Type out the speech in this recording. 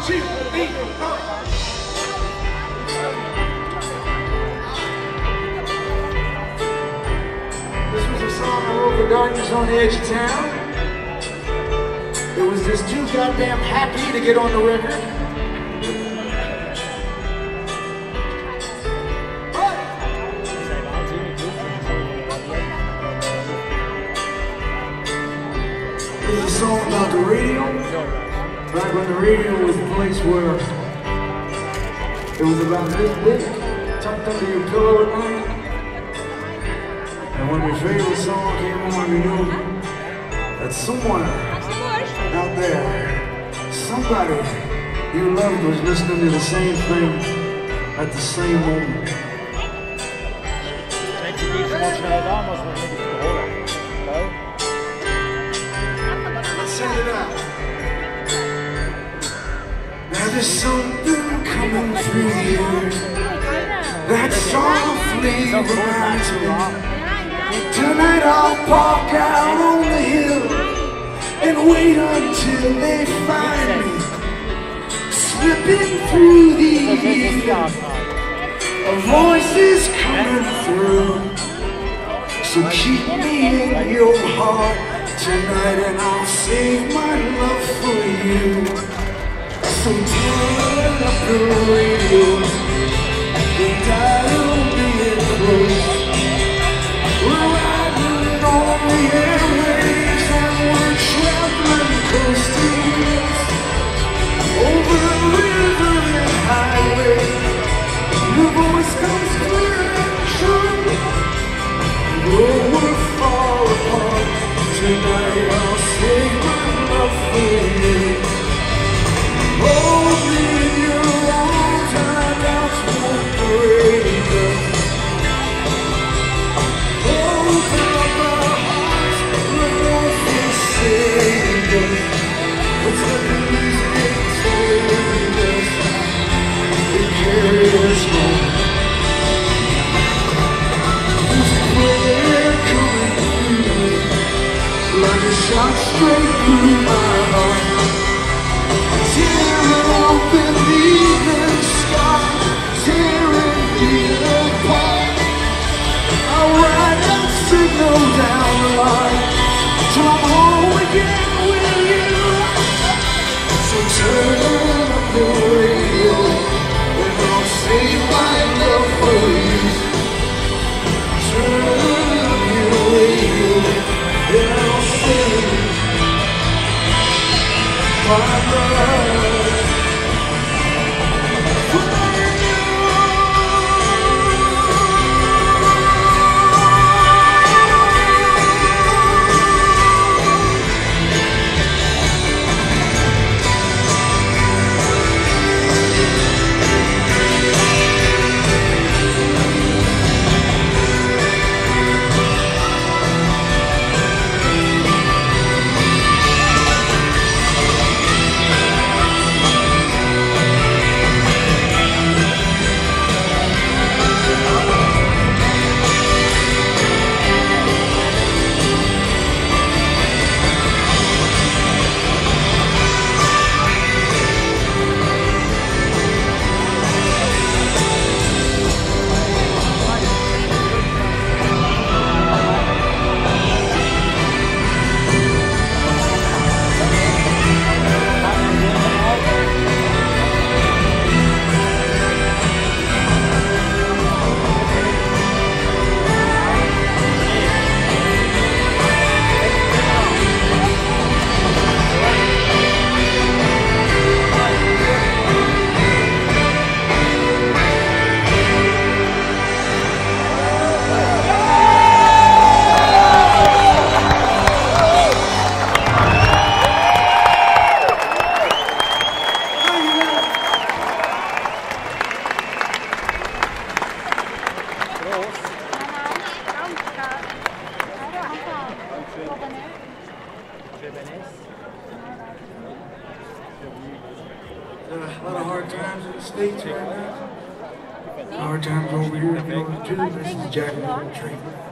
2, 3, 4. This was a song I wrote for Darkness on the Edge of Town. It was just too goddamn happy to get on the record. This is a song about the radio. Back when the radio was a place where it was about this big, tucked under your pillow at night. And when your favorite song came on, you knew that someone out there, somebody you loved was listening to the same thing at the same moment. Let's send it out. Now there's something coming through the air that softly reminds me. Tonight I'll park out on the hill and wait until they find me slipping through the air. A voice is coming through, so keep me in your heart tonight and I'll save my love for you. So turn up the radio, the dial being close. We're riding on the airwaves and we're traveling coast to coast, over river and highway. Your voice comes clear and true. Though we're far apart, tonight I'll save my love for you. Hold me in your arms and I'll smoke the radio. Open up our hearts, we're both forsaken. Let's let the music take us and carry us home. There's a prayer coming through, like a shot straight through my heart. Tearing open the evening sky, tearing me apart. I'll write that signal down the line till I'm home again with you. So turn up the radio and I'll save my love for you. Turn up your radio and I'll save my love. A lot of hard times in the States right now. Hard times over here in Northern too. This is Jack Tree.